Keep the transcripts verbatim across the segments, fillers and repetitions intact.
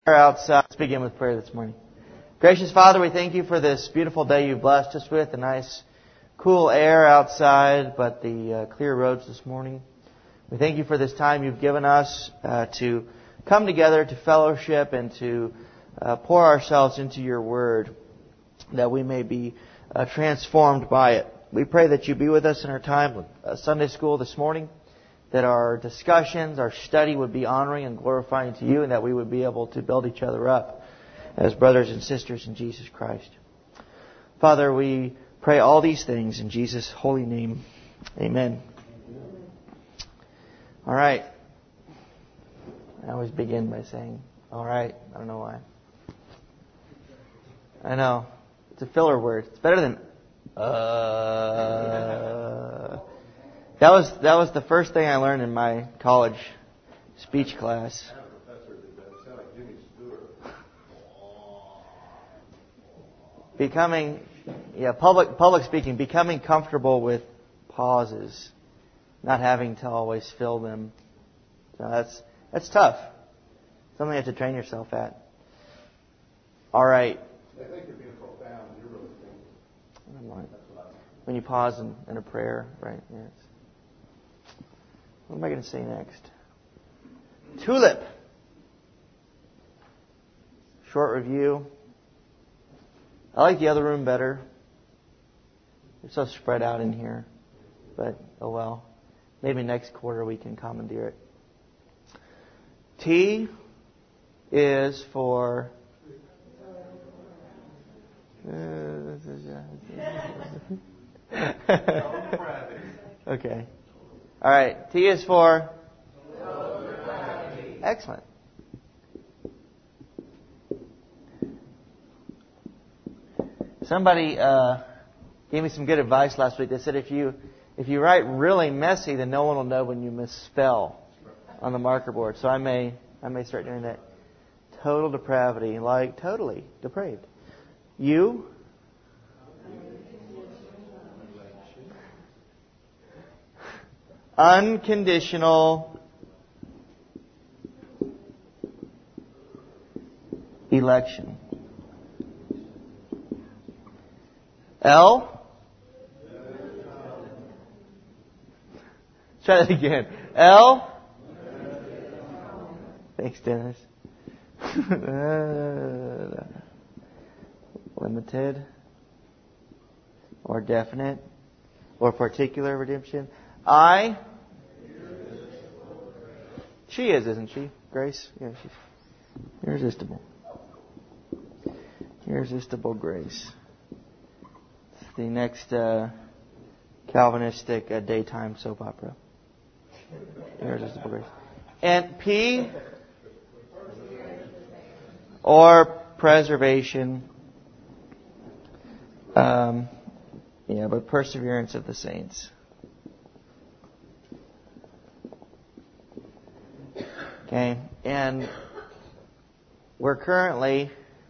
Outside. Let's begin with prayer this morning. Gracious Father, we thank you for this beautiful day you've blessed us with, the nice, cool air outside, but the uh, clear roads this morning. We thank you for this time you've given us uh, to come together, to fellowship, and to uh, pour ourselves into your word, that we may be uh, transformed by it. We pray that you be with us in our time with uh, Sunday school this morning, that our discussions, our study would be honoring and glorifying to you, and that we would be able to build each other up as brothers and sisters in Jesus Christ. Father, we pray all these things in Jesus' holy name. Amen. All right. I always begin by saying, all right. I don't know why. I know. It's a filler word. It's better than, uh... That was that was the first thing I learned in my college speech class. Becoming, yeah, public public speaking, becoming comfortable with pauses, not having to always fill them. So that's that's tough. Something you have to train yourself at. All right. I think you're being profound. You're really thinking. When you pause in, in a prayer, right? Yes. What am I going to say next? Tulip. Short review. I like the other room better. It's so spread out in here. But, oh well. Maybe next quarter we can commandeer it. T is for... Okay. All right. T is for? Excellent. Somebody uh, gave me some good advice last week. They said if you if you write really messy, then no one will know when you misspell on the marker board. So I may I may start doing that. Total depravity, like totally depraved. You? Unconditional election. L? Let's try that again. L? Thanks, Dennis. Limited or definite or particular redemption. I? She is, isn't she? Grace? Yeah, she's irresistible. Irresistible grace. It's the next uh, Calvinistic uh, daytime soap opera. Irresistible grace. And P? Or preservation. Um, yeah, but perseverance of the saints. Okay, and we're currently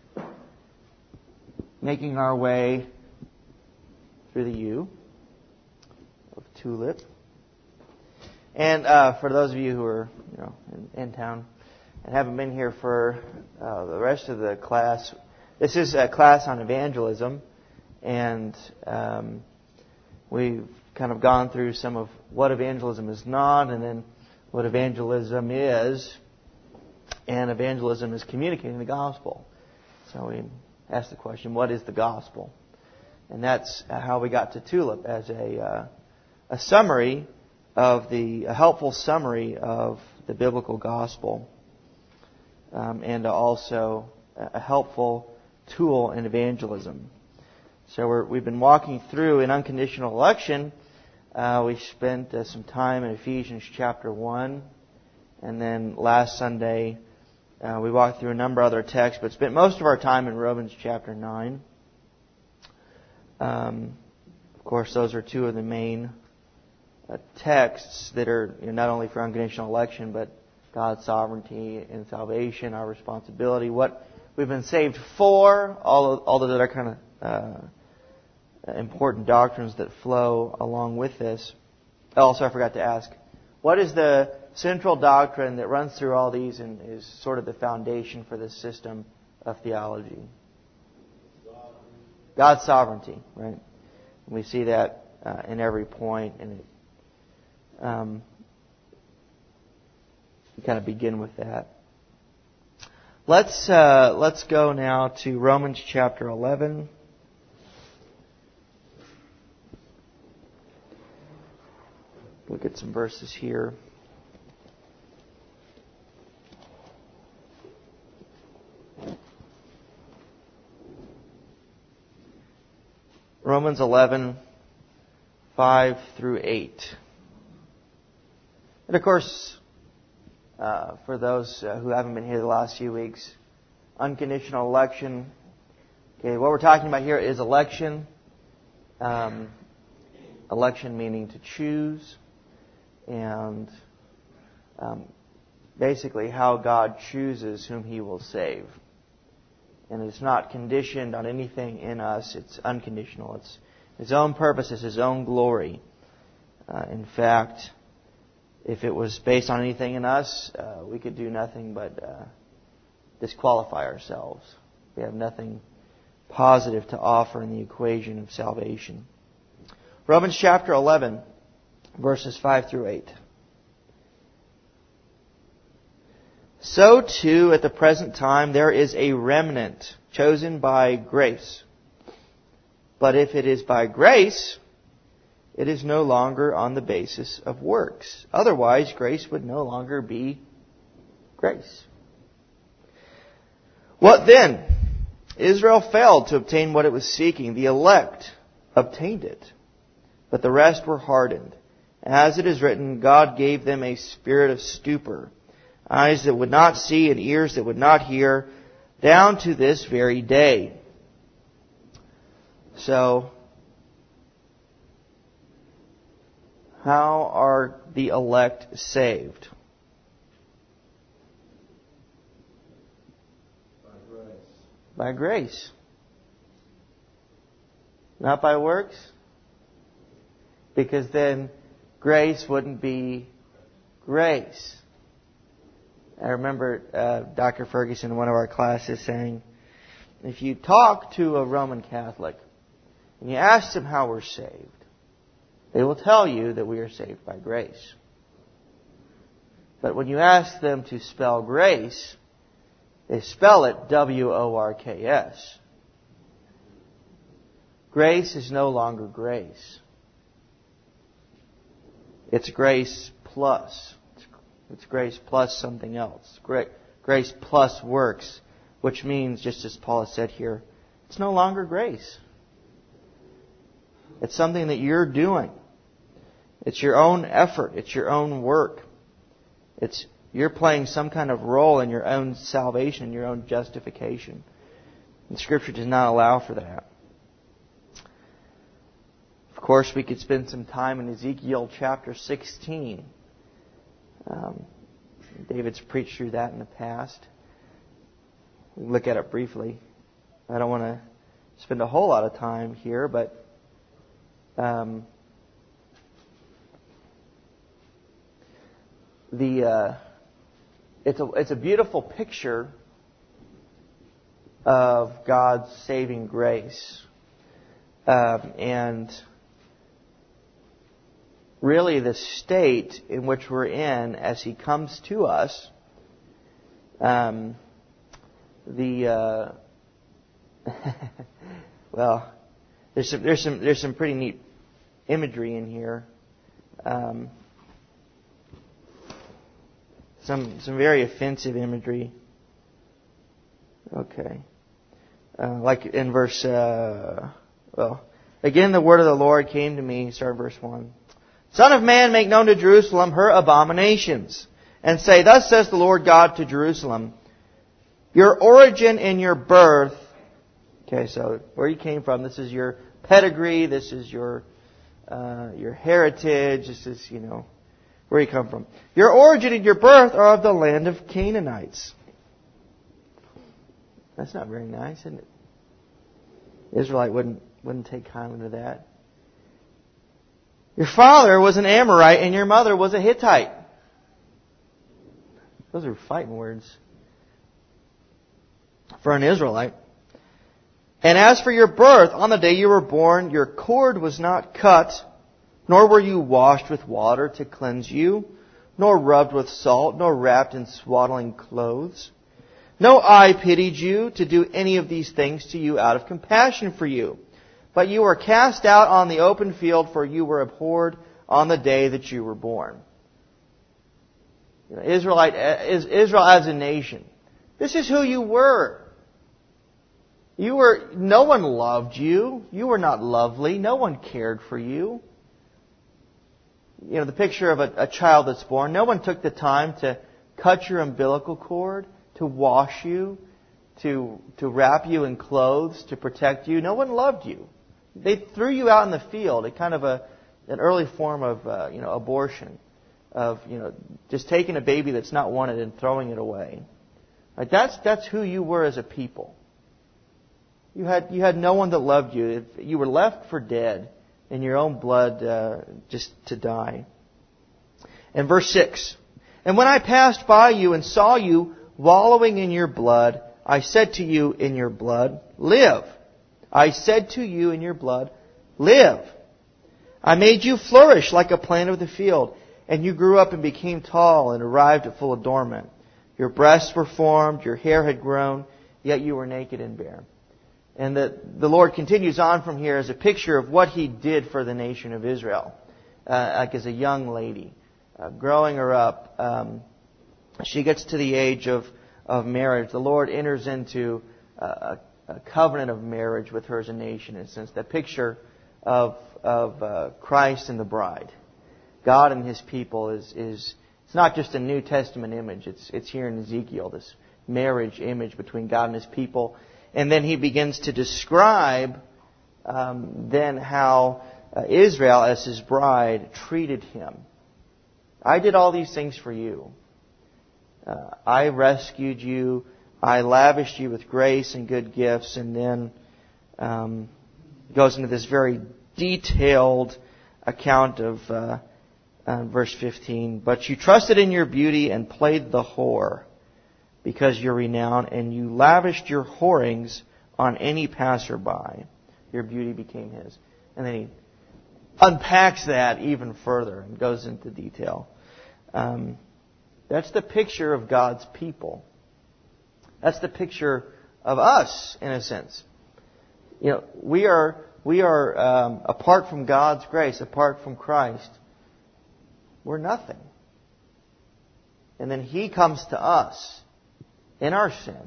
making our way through the U of Tulip. And uh, for those of you who are, you know, in, in town and haven't been here for uh, the rest of the class, this is a class on evangelism, and um, we've kind of gone through some of what evangelism is not, and then what evangelism is, and evangelism is communicating the gospel. So we asked the question, what is the gospel? And that's how we got to Tulip, as a uh, a summary of the, a helpful summary of the biblical gospel, um, and also a helpful tool in evangelism. So we're, we've been walking through in unconditional election. Uh, we spent uh, some time in Ephesians chapter one. And then last Sunday, uh, we walked through a number of other texts, but spent most of our time in Romans chapter nine. Um, of course, those are two of the main uh, texts that are, you know, not only for unconditional election, but God's sovereignty and salvation, our responsibility, what we've been saved for, all of, all of the other kind of uh, important doctrines that flow along with this. Also, I forgot to ask, What is the central doctrine that runs through all these and is sort of the foundation for this system of theology? God's sovereignty, right? We see that uh, in every point, and it, um, we kind of begin with that. Let's uh, let's go now to Romans chapter eleven. Look at some verses here. Romans eleven, five through eight. And of course, uh, for those uh, who haven't been here the last few weeks, unconditional election. Okay, what we're talking about here is election. Um, election meaning to choose. And um, basically how God chooses whom He will save. And it's not conditioned on anything in us. It's unconditional. It's His own purpose. It's His own glory. Uh, in fact, if it was based on anything in us, uh, we could do nothing but uh, disqualify ourselves. We have nothing positive to offer in the equation of salvation. Romans chapter eleven, verses five through eight. So too, at the present time, there is a remnant chosen by grace. But if it is by grace, it is no longer on the basis of works. Otherwise, grace would no longer be grace. What then? Israel failed to obtain what it was seeking. The elect obtained it, but the rest were hardened. As it is written, God gave them a spirit of stupor, eyes that would not see and ears that would not hear, down to this very day. So, how are the elect saved? By grace. By grace. Not by works? Because then grace wouldn't be grace. I remember uh, Doctor Ferguson in one of our classes saying, if you talk to a Roman Catholic and you ask them how we're saved, they will tell you that we are saved by grace. But when you ask them to spell grace, they spell it W O R K S. Grace is no longer grace. It's grace plus. It's grace plus something else. Grace plus works, which means, just as Paul has said here, it's no longer grace. It's something that you're doing. It's your own effort. It's your own work. It's you're playing some kind of role in your own salvation, your own justification. And Scripture does not allow for that. Of course, we could spend some time in Ezekiel chapter sixteen. Um, David's preached through that in the past. We can look at it briefly. I don't want to spend a whole lot of time here, but um, the uh, it's a it's a beautiful picture of God's saving grace, um, and really the state in which we're in as He comes to us. Um, the uh, well, there's some there's some there's some pretty neat imagery in here. Um, some some very offensive imagery. Okay, uh, like in verse uh, well, again the word of the Lord came to me. Start verse one. Son of man, make known to Jerusalem her abominations, and say, thus says the Lord God to Jerusalem, your origin and your birth. Okay, so where you came from, this is your pedigree, this is your uh, your heritage, this is, you know, where you come from. Your origin and your birth are of the land of Canaanites. That's not very nice, isn't it? The Israelite wouldn't wouldn't take kindly to that. Your father was an Amorite and your mother was a Hittite. Those are fighting words for an Israelite. And as for your birth, on the day you were born, your cord was not cut, nor were you washed with water to cleanse you, nor rubbed with salt, nor wrapped in swaddling clothes. No eye pitied you to do any of these things to you out of compassion for you. But you were cast out on the open field, for you were abhorred on the day that you were born. You know, Israelite, Israel as a nation. This is who you were. You were, no one loved you. You were not lovely. No one cared for you. You know, the picture of a, a child that's born. No one took the time to cut your umbilical cord, to wash you, to, to wrap you in clothes, to protect you. No one loved you. They threw you out in the field, a kind of a, an early form of, uh, you know, abortion. Of, you know, just taking a baby that's not wanted and throwing it away. Right? That's, that's who you were as a people. You had, you had no one that loved you. You were left for dead in your own blood, uh, just to die. And verse six. And when I passed by you and saw you wallowing in your blood, I said to you in your blood, live. I said to you in your blood, live. I made you flourish like a plant of the field, and you grew up and became tall and arrived at full adornment. Your breasts were formed, your hair had grown, yet you were naked and bare. And the, the Lord continues on from here as a picture of what He did for the nation of Israel. Uh, like as a young lady, uh, growing her up, um, she gets to the age of, of marriage. The Lord enters into a, a covenant of marriage with her as a nation. In a sense, that picture of, of uh, Christ and the bride. God and His people is, is it's not just a New Testament image. It's, it's here in Ezekiel, this marriage image between God and His people. And then He begins to describe um, then how uh, Israel as His bride treated Him. I did all these things for you. Uh, I rescued you. I lavished you with grace and good gifts. And then um, goes into this very detailed account of uh, uh, verse fifteen. But you trusted in your beauty and played the whore, because you're renowned, and you lavished your whorings on any passerby. Your beauty became his. And then he unpacks that even further and goes into detail. Um, that's the picture of God's people. That's the picture of us, in a sense. You know, we are we are um, apart from God's grace, apart from Christ, we're nothing. And then He comes to us in our sin,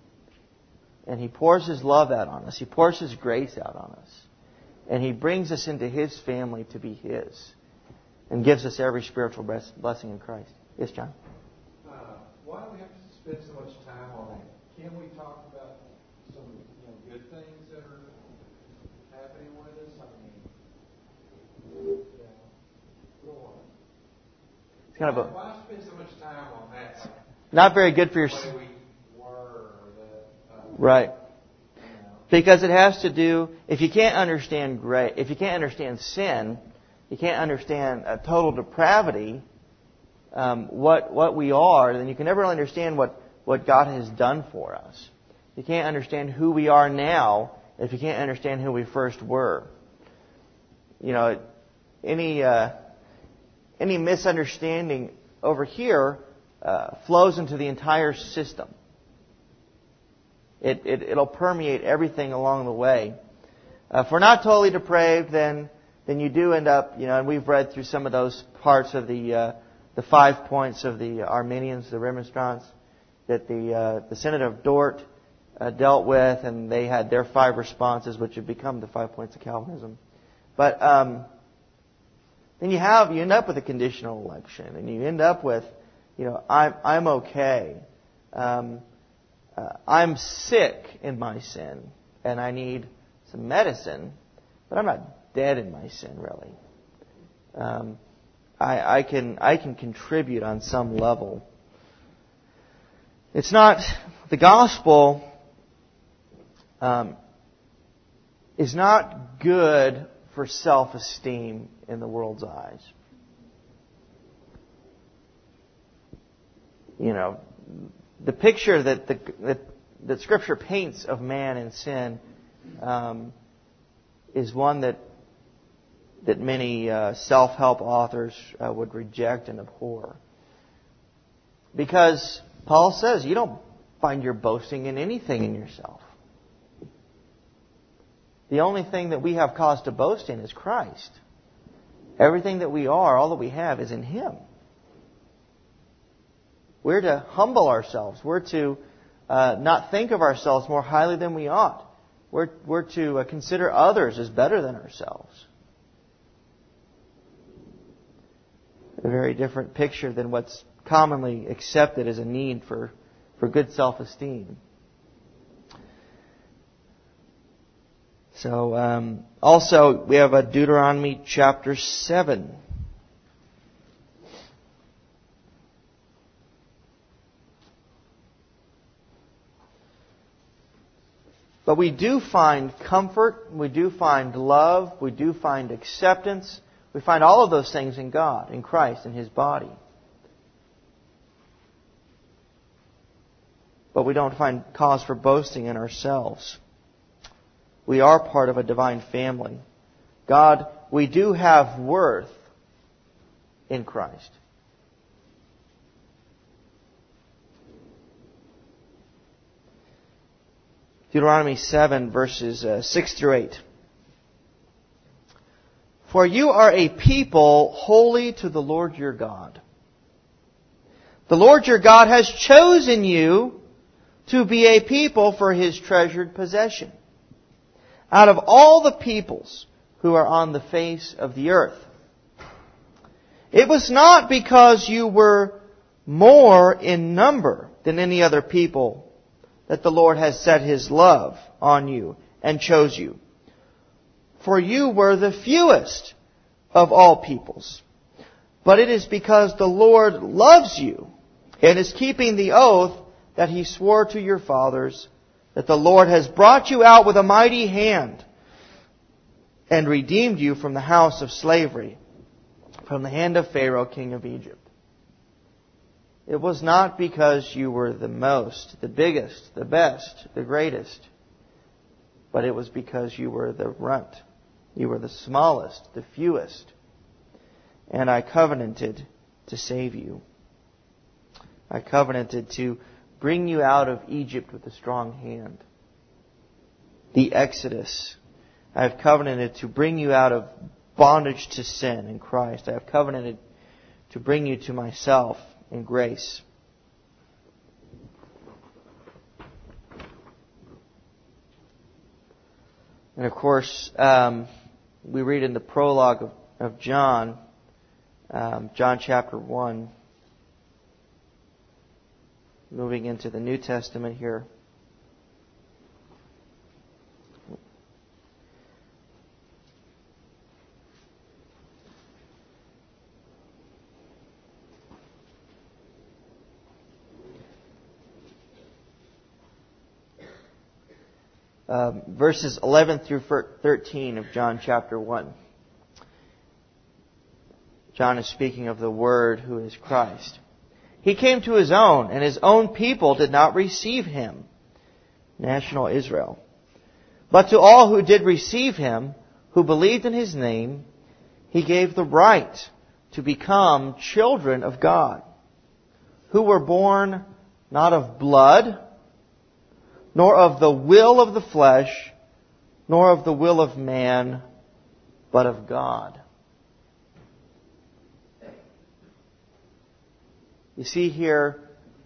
and He pours His love out on us. He pours His grace out on us. And He brings us into His family to be His, and gives us every spiritual blessing in Christ. Yes, John? Uh, why do we have to spend so much time on that? Can we talk about some you know, good things that are happening with us? I mean, yeah. Go on. It's kind of a, why spend so much time on that? Like, not very good for your... The way we were, or the, uh, right. You know. Because it has to do... If you can't understand grace, if you can't understand sin, you can't understand a total depravity, um, what what we are, then you can never really understand what, what God has done for us. You can't understand who we are now if you can't understand who we first were. You know, any uh, any misunderstanding over here uh, flows into the entire system. It, it it'll permeate everything along the way. Uh, if we're not totally depraved, then then you do end up, you know, and we've read through some of those parts of the uh, the five points of the Arminians, the Remonstrants, that the uh, the Synod of Dort uh, dealt with, and they had their five responses, which have become the five points of Calvinism. But um, then you have you end up with a conditional election, and you end up with, you know, I'm I'm okay, um, uh, I'm sick in my sin, and I need some medicine, but I'm not dead in my sin, really. Um, I, I can I can contribute on some level. It's not the gospel um, is not good for self-esteem in the world's eyes. You know, the picture that the that, that Scripture paints of man and sin um, is one that that many uh, self-help authors uh, would reject and abhor. Because Paul says you don't find your boasting in anything in yourself. The only thing that we have cause to boast in is Christ. Everything that we are, all that we have, is in Him. We're to humble ourselves. We're to uh, not think of ourselves more highly than we ought. We're, we're to uh, consider others as better than ourselves. A very different picture than what's commonly accepted as a need for, for good self-esteem. So, um, also, we have a Deuteronomy chapter seven. But we do find comfort, we do find love, we do find acceptance. We find all of those things in God, in Christ, in His body. But we don't find cause for boasting in ourselves. We are part of a divine family. God, we do have worth in Christ. Deuteronomy seven, verses uh, six through eight. For you are a people holy to the Lord your God. The Lord your God has chosen you to be a people for His treasured possession out of all the peoples who are on the face of the earth. It was not because you were more in number than any other people that the Lord has set His love on you and chose you. For you were the fewest of all peoples. But it is because the Lord loves you and is keeping the oath that He swore to your fathers, that the Lord has brought you out with a mighty hand and redeemed you from the house of slavery, from the hand of Pharaoh, king of Egypt. It was not because you were the most, the biggest, the best, the greatest, but it was because you were the runt. You were the smallest, the fewest. And I covenanted to save you. I covenanted to bring you out of Egypt with a strong hand. The Exodus. I have covenanted to bring you out of bondage to sin in Christ. I have covenanted to bring you to myself in grace. And of course, um, we read in the prologue of, of John, um, John chapter one, moving into the New Testament here. Um, verses eleven through thirteen of John chapter one. John is speaking of the Word who is Christ. He came to His own, and His own people did not receive Him, national Israel. But to all who did receive Him, who believed in His name, He gave the right to become children of God, who were born not of blood, nor of the will of the flesh, nor of the will of man, but of God. You see here,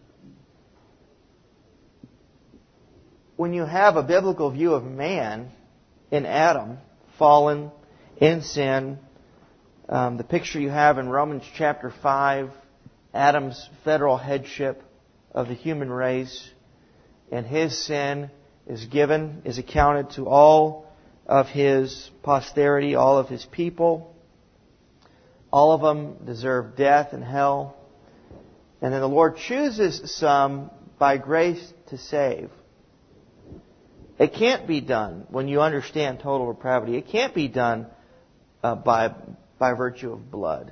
when you have a biblical view of man in Adam, fallen, in sin, um, the picture you have in Romans chapter five, Adam's federal headship of the human race, and his sin is given, is accounted to all of his posterity, all of his people. All of them deserve death and hell. And then the Lord chooses some by grace to save. It can't be done when you understand total depravity. It can't be done uh, by by virtue of blood,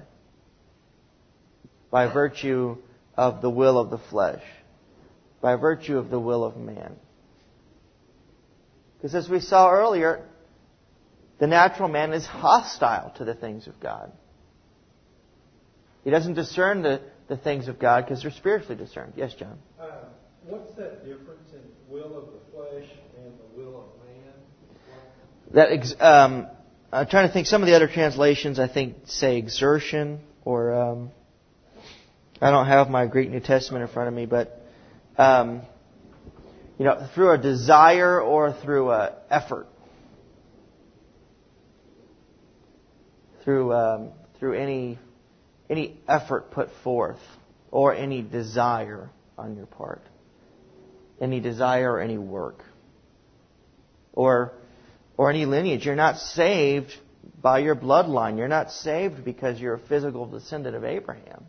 by virtue of the will of the flesh, by virtue of the will of man. Because as we saw earlier, the natural man is hostile to the things of God. He doesn't discern the, the things of God because they're spiritually discerned. Yes, John? Uh, what's that difference in will of the flesh and the will of man? That ex- um, I'm trying to think. Some of the other translations, I think, say exertion, or um, I don't have my Greek New Testament in front of me, but um, you know, through a desire or through an effort, through um, through any any effort put forth, or any desire on your part, any desire or any work, or or any lineage. You're not saved by your bloodline. You're not saved because you're a physical descendant of Abraham.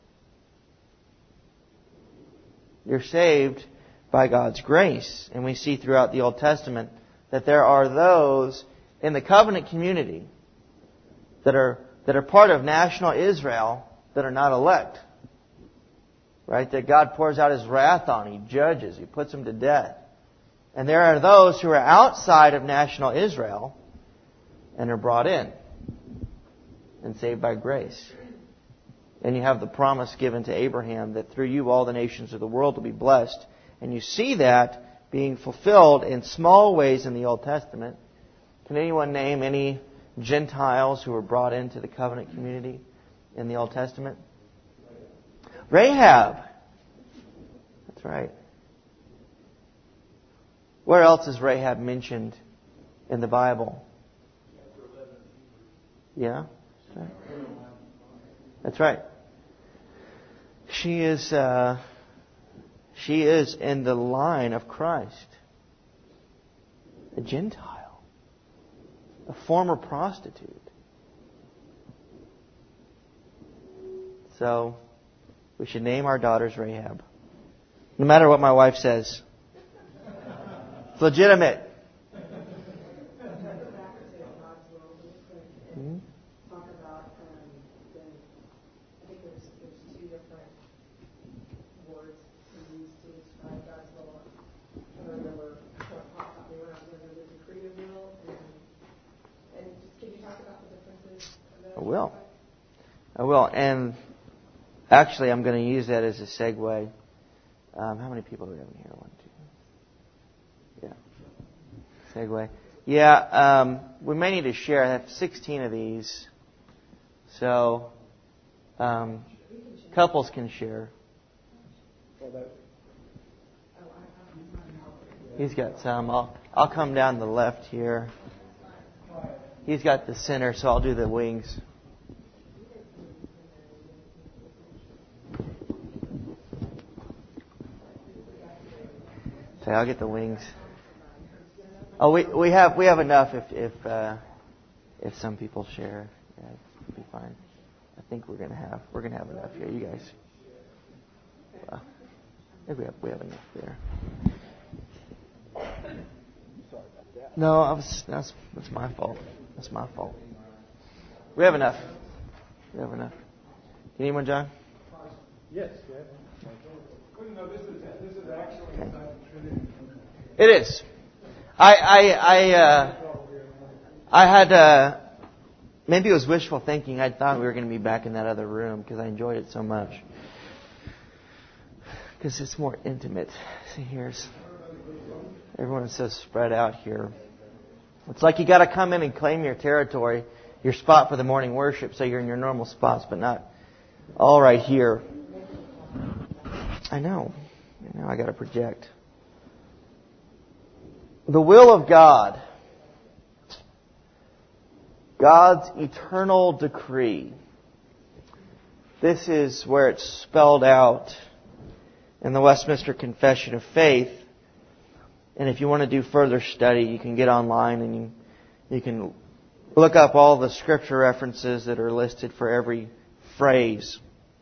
You're saved by God's grace. And we see throughout the Old Testament that there are those in the covenant community that are that are part of national Israel that are not elect. Right? That God pours out His wrath on. He judges. He puts them to death. And there are those who are outside of national Israel and are brought in and saved by grace. And you have the promise given to Abraham that through you all the nations of the world will be blessed. And you see that being fulfilled in small ways in the Old Testament. Can anyone name any Gentiles who were brought into the covenant community in the Old Testament? Rahab. That's right. Where else is Rahab mentioned in the Bible? Yeah? That's right. That's right. She is, uh, she is in the line of Christ. A Gentile. A former prostitute. So, we should name our daughters Rahab. No matter what my wife says. It's legitimate. Hmm? Talk about um, the, I think there's, there's two different words used to describe God's will. I don't remember what popped up me when I was looking at the decretive will. And, and just, can you talk about the differences? I will. I will. And actually, I'm going to use that as a segue. Um, how many people do we have in here? One, two. Yeah. Segue. Yeah, um, we may need to share. I have sixteen of these. So, um, couples can share. He's got some. I'll, I'll come down the left here. He's got the center, so I'll do the wings. Okay, I'll get the wings. Oh, we we have we have enough if if uh, if some people share. Yeah, it'll be fine. I think we're gonna have we're gonna have enough here. You guys. Well, I think we have we have enough there. No, I was, that's that's my fault. That's my fault. We have enough. We have enough. You need one, John? Yes, Jeff. Well, you know, this is this is actually inside the Trinity. It is. I I I uh, I had uh, maybe it was wishful thinking. I thought we were going to be back in that other room because I enjoyed it so much. Because it's more intimate. See, here's everyone is so spread out here. It's like you got to come in and claim your territory, your spot for the morning worship, so you're in your normal spots, but not all right here. I know. I know. I got to project. The will of God. God's eternal decree. This is where it's spelled out in the Westminster Confession of Faith. And if you want to do further study, you can get online and you, you can look up all the scripture references that are listed for every phrase.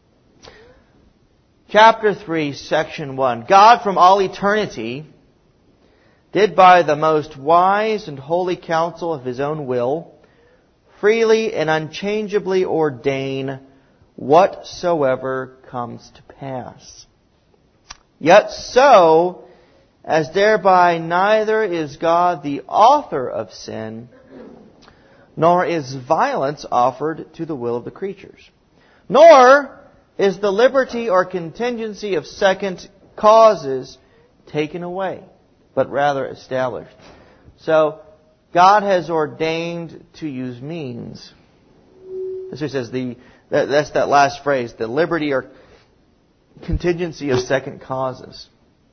Chapter three, Section one. God from all eternity did by the most wise and holy counsel of His own will freely and unchangeably ordain whatsoever comes to pass. Yet so, as thereby neither is God the author of sin, nor is violence offered to the will of the creatures, nor is the liberty or contingency of second causes taken away, but rather established. So, God has ordained to use means. That's what he says, the, that, that's that last phrase, the liberty or contingency of second causes.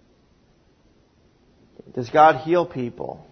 Does God heal people?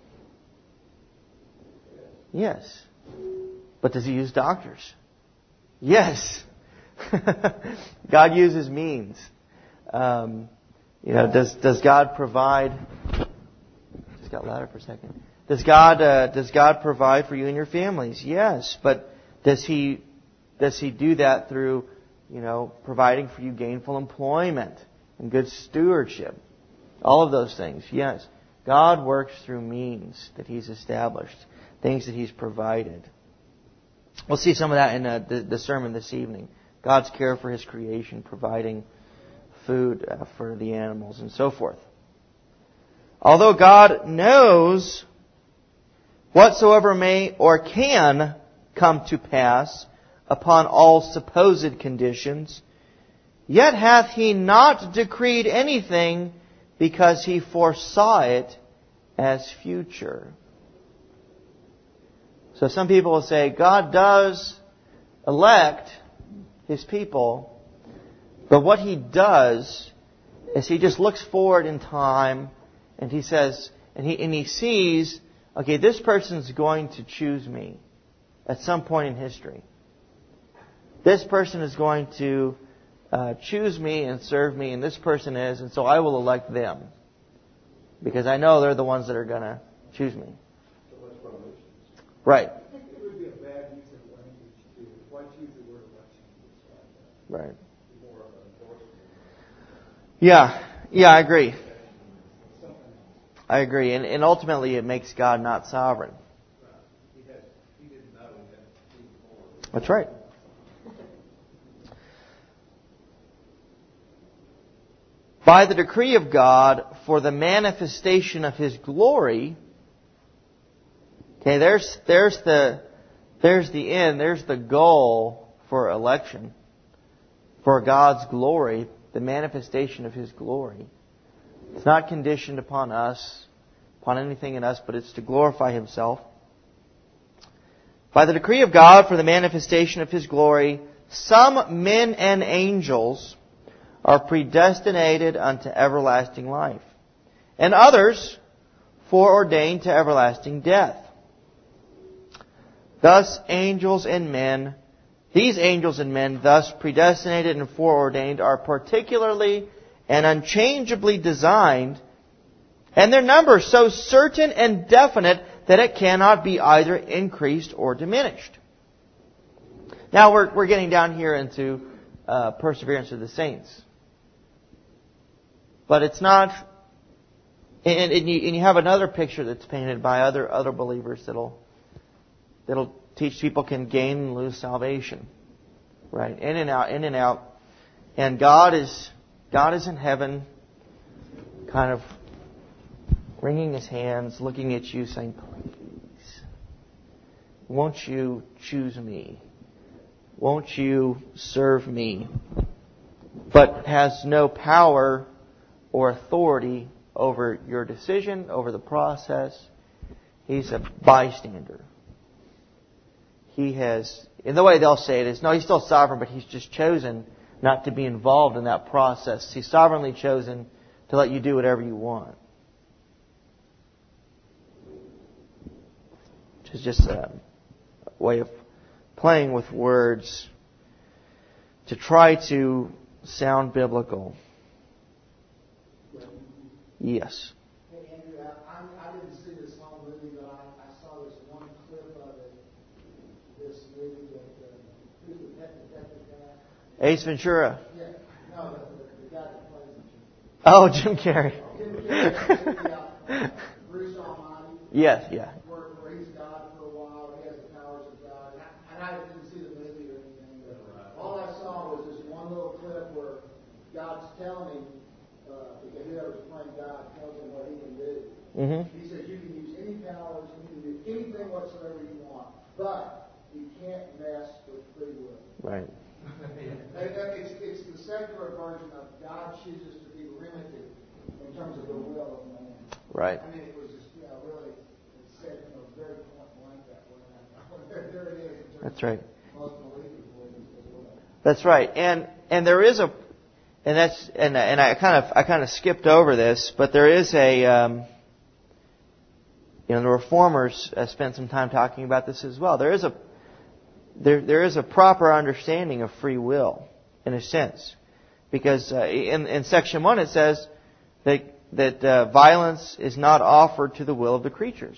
Yes. But does He use doctors? Yes. God uses means. Um, you know, does does God provide? Just got louder for a second. Does God uh, does God provide for you and your families? Yes. But does He does He do that through, you know, providing for you gainful employment and good stewardship? All of those things. Yes. God works through means that He's established, things that He's provided. We'll see some of that in uh, the, the sermon this evening. God's care for His creation, providing food uh, for the animals and so forth. Although God knows whatsoever may or can come to pass upon all supposed conditions, yet hath He not decreed anything because He foresaw it as future. So some people will say, God does elect His people, but what He does is He just looks forward in time and He says, and He, and he sees, okay, this person's going to choose me at some point in history. This person is going to uh, choose me and serve me, and this person is, and so I will elect them. Because I know they're the ones that are going to choose me. Right. It would be a bad use of language to, why choose the word election to describe that? Right. More of an endorsement. Yeah. Yeah, I agree. I agree. And, and ultimately it makes God not sovereign. He had, he didn't know he had. That's right. By the decree of God for the manifestation of His glory. Okay, there's there's the there's the end, there's the goal for election. For God's glory, the manifestation of His glory. It's not conditioned upon us, upon anything in us, but it's to glorify Himself. By the decree of God for the manifestation of His glory, some men and angels are predestinated unto everlasting life, and others foreordained to everlasting death. Thus angels and men, these angels and men thus predestinated and foreordained are particularly and unchangeably designed, and their number so certain and definite that it cannot be either increased or diminished. Now we're we're getting down here into uh, perseverance of the saints. But it's not, and, and, you, and you have another picture that's painted by other other believers that'll that'll teach people can gain and lose salvation, right? In and out, in and out, and God is God is in heaven, kind of wringing His hands, looking at you, saying, "Please, won't you choose me? Won't you serve me?" But has no power or authority over your decision, over the process. He's a bystander. He has, in the way they'll say it is, no, He's still sovereign, but He's just chosen not to be involved in that process. He's sovereignly chosen to let you do whatever you want. Which is just a way of playing with words to try to sound biblical. Yes. Hey, Andrew, I, I, I didn't see this whole movie, but I, I saw this one clip of it, this movie with, uh, who's the pet detective guy? Ace Ventura. Yeah, no, the, the, the guy that plays him. Oh, Jim Carrey. Jim Carrey, yeah, uh, Bruce Almighty. Yes, yeah. Where, where he's God for a while, he has the powers of God. telling him, uh, because whoever's playing God tells him what he can do. Mm-hmm. He says you can use any powers, you can do anything whatsoever you want, but you can't mess with free will. Right. And it's, it's the secular version of God chooses to be limited in terms of the will of man. Right. I mean, it was just, you know, really, it's said, you know, very point blank that way. There, there it is. In terms That's right. of most believers believe as well. That's right. And and there is a, and that's and and I kind of I kind of skipped over this, but there is a, um, you know, the Reformers uh, spent some time talking about this as well. There is a There, there is a proper understanding of free will, in a sense, because uh, in, in section one it says that that uh, violence is not offered to the will of the creatures.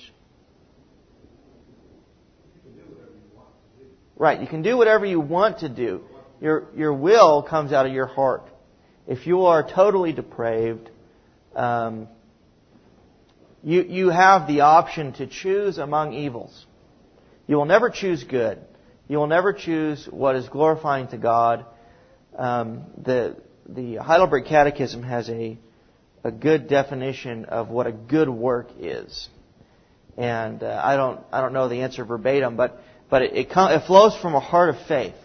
Right, you can do whatever you want to do. Your your will comes out of your heart. If you are totally depraved, um, you you have the option to choose among evils. You will never choose good. You will never choose what is glorifying to God. Um, the the Heidelberg Catechism has a a good definition of what a good work is, and uh, I don't I don't know the answer verbatim, but but it it, com- it flows from a heart of faith.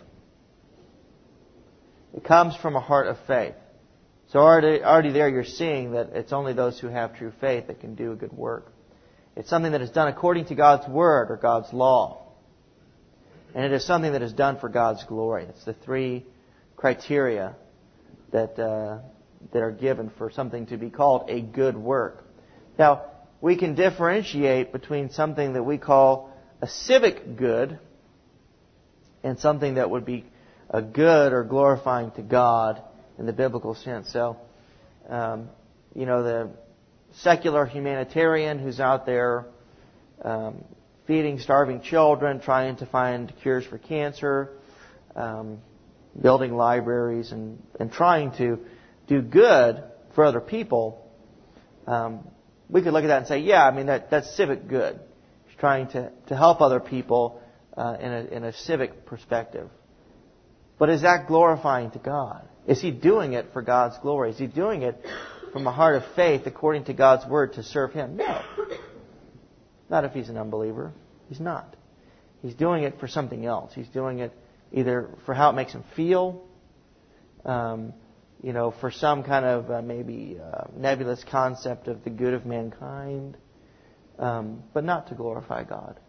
It comes from a heart of faith. So already already there you're seeing that it's only those who have true faith that can do a good work. It's something that is done according to God's word or God's law. And it is something that is done for God's glory. It's the three criteria that uh, that are given for something to be called a good work. Now, we can differentiate between something that we call a civic good and something that would be a good or glorifying to God in the biblical sense. So, um, you know, the secular humanitarian who's out there um, feeding starving children, trying to find cures for cancer, um, building libraries, and, and trying to do good for other people, um, we could look at that and say, yeah, I mean, that, that's civic good. He's trying to, to help other people uh, in, a, in a civic perspective. But is that glorifying to God? Is he doing it for God's glory? Is he doing it from a heart of faith according to God's word to serve him? No. Not if he's an unbeliever. He's not. He's doing it for something else. He's doing it either for how it makes him feel, um, you know, for some kind of uh, maybe uh, nebulous concept of the good of mankind, um, but not to glorify God.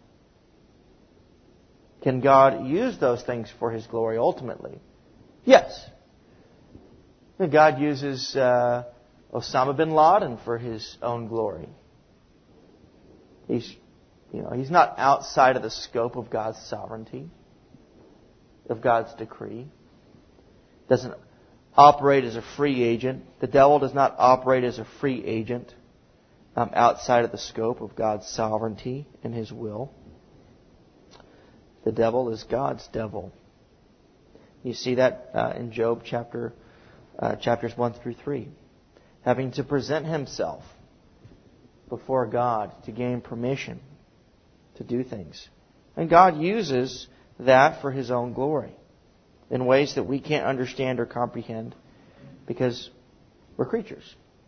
Can God use those things for his glory ultimately? Yes. God uses uh, Osama bin Laden for his own glory. He's, you know, he's not outside of the scope of God's sovereignty, of God's decree. Doesn't operate as a free agent. The devil does not operate as a free agent um, outside of the scope of God's sovereignty and his will. The devil is God's devil. You see that uh, in Job chapter uh, chapters one through three, having to present himself before God to gain permission to do things, and God uses that for his own glory in ways that we can't understand or comprehend because we're creatures.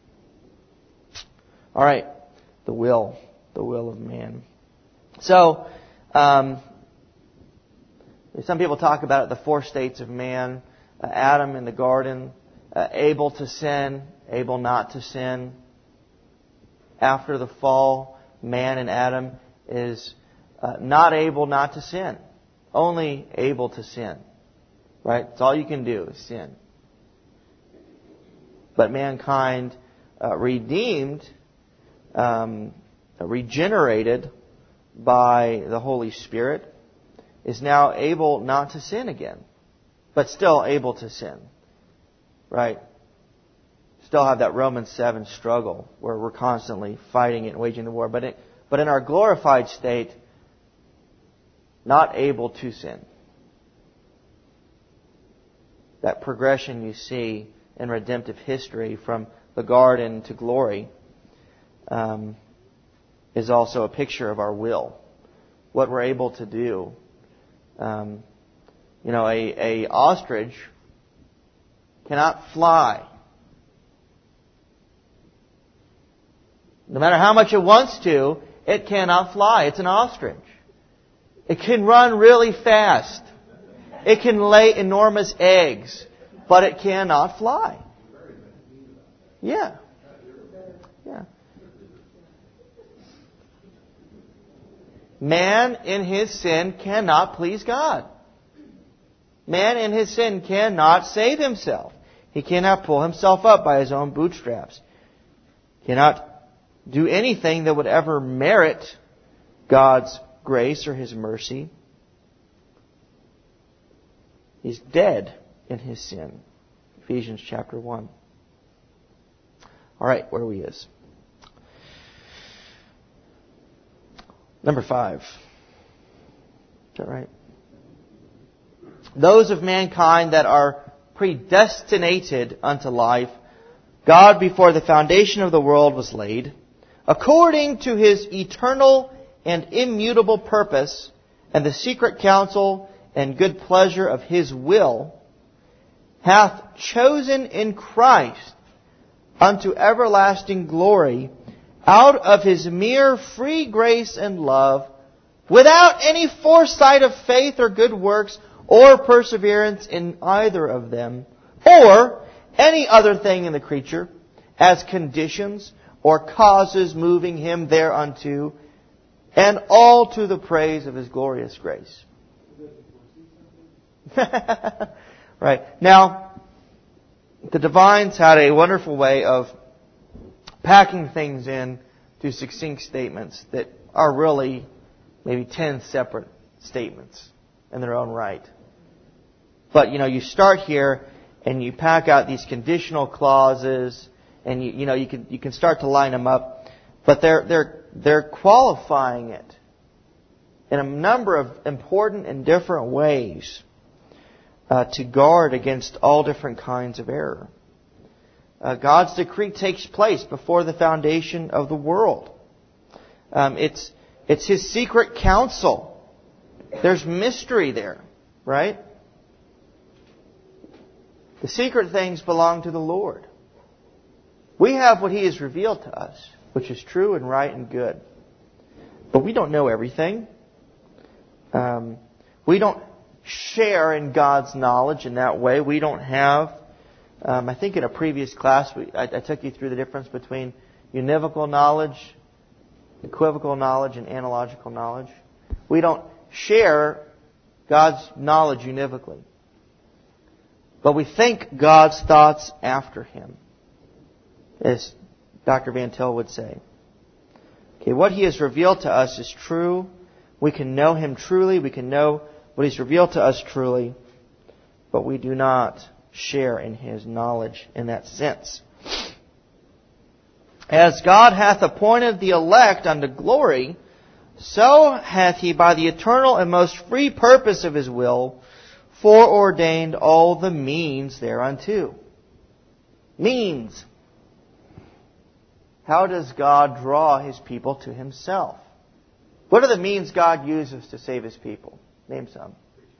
All right, the will, the will of man. So. Um, Some people talk about it, the four states of man. Uh, Adam in the garden, uh, able to sin, able not to sin. After the fall, man and Adam is uh, not able not to sin. Only able to sin. Right? It's all you can do is sin. But mankind uh, redeemed, um, regenerated by the Holy Spirit, is now able not to sin again, but still able to sin. Right? Still have that Romans seven struggle where we're constantly fighting it and waging the war. But it, but in our glorified state, not able to sin. That progression you see in redemptive history from the garden to glory um, is also a picture of our will. What we're able to do. Um, you know, a, a ostrich cannot fly No matter how much it wants to, it cannot fly. It's an ostrich. It can run really fast. It can lay enormous eggs, but it cannot fly. Yeah. Yeah. Man in his sin cannot please God. Man in his sin cannot save himself. He cannot pull himself up by his own bootstraps. Cannot do anything that would ever merit God's grace or His mercy. He's dead in his sin. Ephesians chapter one. All right, where we is. Number five. Is that right? Those of mankind that are predestinated unto life, God before the foundation of the world was laid, according to His eternal and immutable purpose, and the secret counsel and good pleasure of His will, hath chosen in Christ unto everlasting glory, out of His mere free grace and love, without any foresight of faith or good works, or perseverance in either of them, or any other thing in the creature, as conditions or causes moving Him thereunto, and all to the praise of His glorious grace. Right. Now, the divines had a wonderful way of packing things in to succinct statements that are really maybe ten separate statements in their own right. But, you know, you start here and you pack out these conditional clauses, and you, you know, you can you can start to line them up, but they're they're they're qualifying it in a number of important and different ways uh, to guard against all different kinds of error. Uh, God's decree takes place before the foundation of the world. Um, it's it's His secret counsel. There's mystery there, right? The secret things belong to the Lord. We have what He has revealed to us, which is true and right and good. But we don't know everything. Um, we don't share in God's knowledge in that way. We don't have... Um, I think in a previous class, we, I, I took you through the difference between univocal knowledge, equivocal knowledge, and analogical knowledge. We don't share God's knowledge univocally. But we think God's thoughts after Him, as Doctor Van Til would say. Okay, what He has revealed to us is true. We can know Him truly. We can know what He's revealed to us truly. But we do not share in His knowledge in that sense. As God hath appointed the elect unto glory, so hath He by the eternal and most free purpose of His will foreordained all the means thereunto. Means. How does God draw His people to Himself? What are the means God uses to save His people? Name some.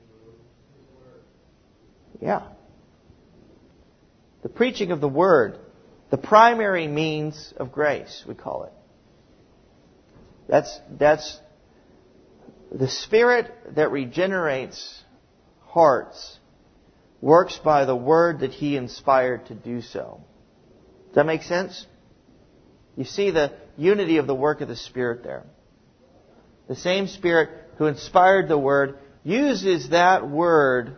Yeah. The preaching of the Word. The primary means of grace, we call it. That's, that's the Spirit that regenerates hearts, works by the Word that He inspired to do so. Does that make sense? You see the unity of the work of the Spirit there. The same Spirit who inspired the Word uses that Word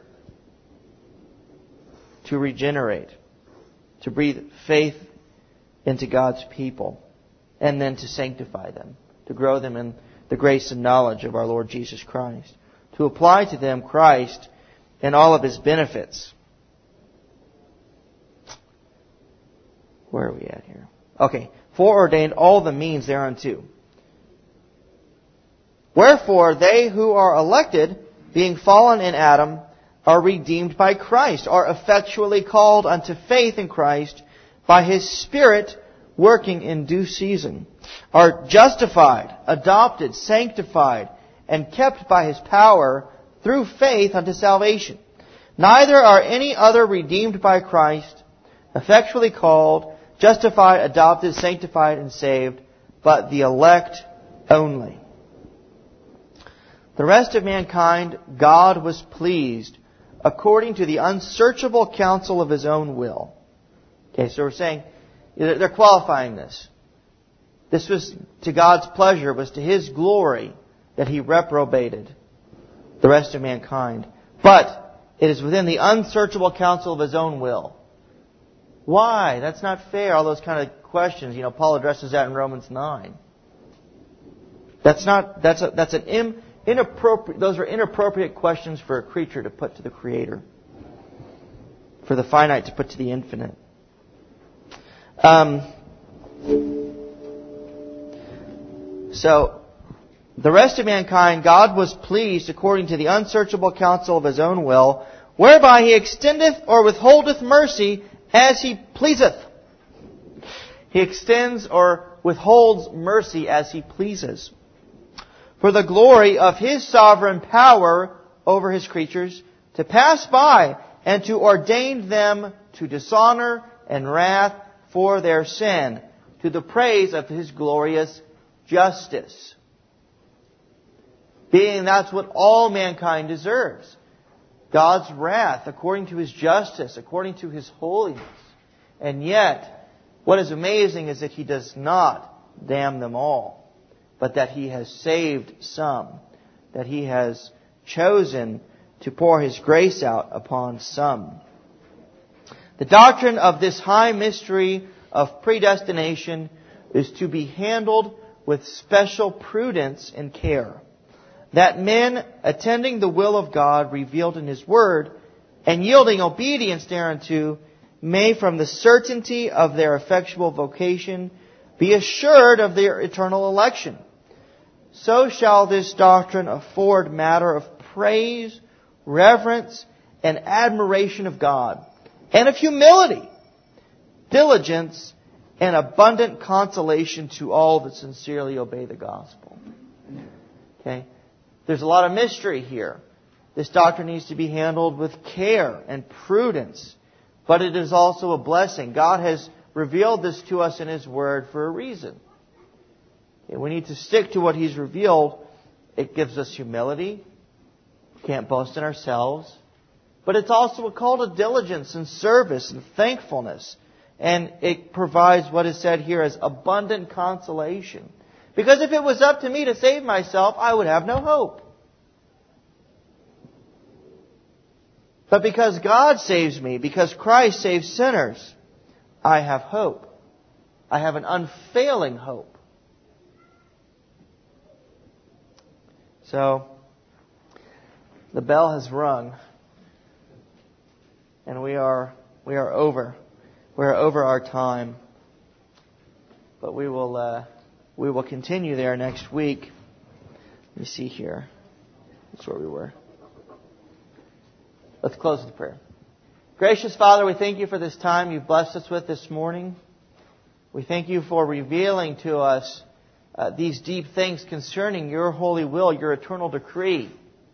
to regenerate, to breathe faith into God's people, and then to sanctify them, to grow them in the grace and knowledge of our Lord Jesus Christ, to apply to them Christ and all of His benefits. Where are we at here? Okay. Foreordained all the means thereunto. Wherefore they who are elected, being fallen in Adam, are redeemed by Christ, are effectually called unto faith in Christ by His Spirit working in due season, are justified, adopted, sanctified, and kept by His power through faith unto salvation. Neither are any other redeemed by Christ, effectually called, justified, adopted, sanctified, and saved, but the elect only. The rest of mankind, God was pleased according to the unsearchable counsel of His own will. Okay, so we're saying, they're qualifying this. This was to God's pleasure, it was to His glory that He reprobated the rest of mankind. But it is within the unsearchable counsel of His own will. Why? That's not fair. All those kind of questions. You know, Paul addresses that in Romans nine. That's not, that's a, that's an im, inappropriate, those are inappropriate questions for a creature to put to the Creator. For the finite to put to the infinite. Um, so, the rest of mankind, God was pleased according to the unsearchable counsel of His own will, whereby He extendeth or withholdeth mercy as He pleaseth. He extends or withholds mercy as He pleases. For the glory of His sovereign power over His creatures, to pass by and to ordain them to dishonor and wrath for their sin, to the praise of His glorious justice. Being that's what all mankind deserves. God's wrath according to His justice, according to His holiness. And yet, what is amazing is that He does not damn them all, but that He has saved some, that He has chosen to pour His grace out upon some. The doctrine of this high mystery of predestination is to be handled with special prudence and care, that men, attending the will of God revealed in His Word, and yielding obedience thereunto, may from the certainty of their effectual vocation be assured of their eternal election. So shall this doctrine afford matter of praise, reverence, and admiration of God, and of humility, diligence, and abundant consolation to all that sincerely obey the gospel. Okay? There's a lot of mystery here. This doctrine needs to be handled with care and prudence, but it is also a blessing. God has revealed this to us in His Word for a reason. Okay? We need to stick to what He's revealed. It gives us humility. We can't boast in ourselves. But it's also a call to diligence and service and thankfulness. And it provides what is said here as abundant consolation. Because if it was up to me to save myself, I would have no hope. But because God saves me, because Christ saves sinners, I have hope. I have an unfailing hope. So, the bell has rung. And we are we are over. We are over our time. But we will uh, we will continue there next week. Let me see here. That's where we were. Let's close with prayer. Gracious Father, we thank You for this time You've blessed us with this morning. We thank You for revealing to us uh, these deep things concerning Your holy will, Your eternal decree.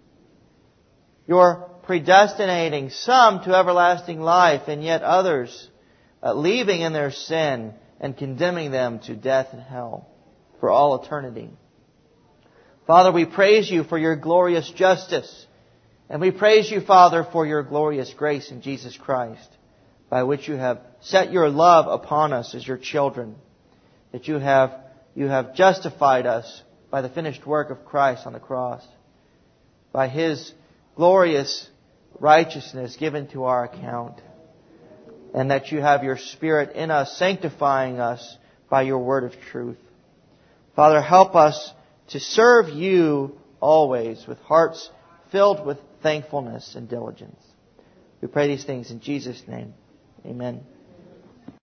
Your predestinating some to everlasting life, and yet others uh, leaving in their sin and condemning them to death and hell for all eternity. Father, we praise You for Your glorious justice. And we praise You, Father, for Your glorious grace in Jesus Christ, by which You have set Your love upon us as Your children. That You have, you have justified us by the finished work of Christ on the cross. By His glorious righteousness given to our account. And that You have Your Spirit in us, sanctifying us by Your word of truth. Father, help us to serve You always with hearts filled with thankfulness and diligence. We pray these things in Jesus' name. Amen.